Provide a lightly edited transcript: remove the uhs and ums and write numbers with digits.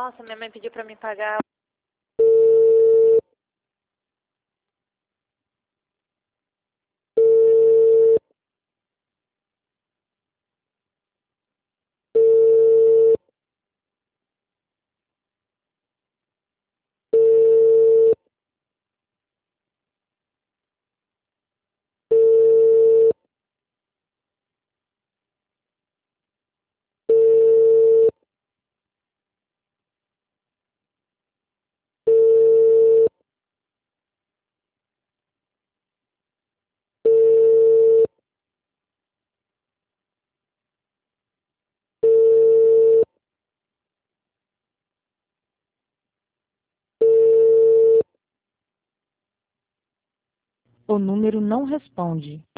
Nossa, minha mãe pediu pra me pagar. O número não responde.